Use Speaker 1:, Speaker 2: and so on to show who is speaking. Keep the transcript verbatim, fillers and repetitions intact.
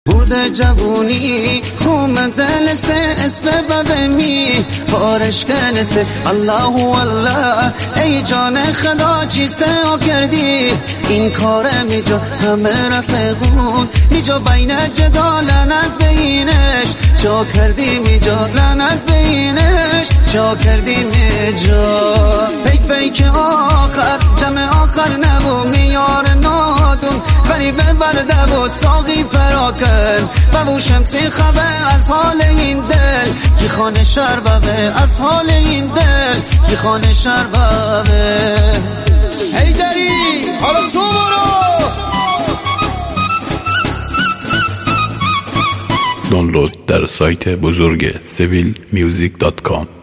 Speaker 1: بوده جوونی خوم دل سه اسم ببمی پارش کنسه الله والله ای جان خدا چی سه کردی این کار میجا همه رفقون میجا بین جدا لعنت بینش چا کردی میجا لعنت بینش چا کردی میجا پیک پیک آخر جمع آخر نبو میار نادون غریبه برده و ساقی پراکن ببو شمسی خبه از حال این دل کی خانه شربه از حال این دل کی خانه شربه
Speaker 2: هیدری حالا تو برو.
Speaker 3: دانلود در سایت بزرگ سویل میوزیک دات کام.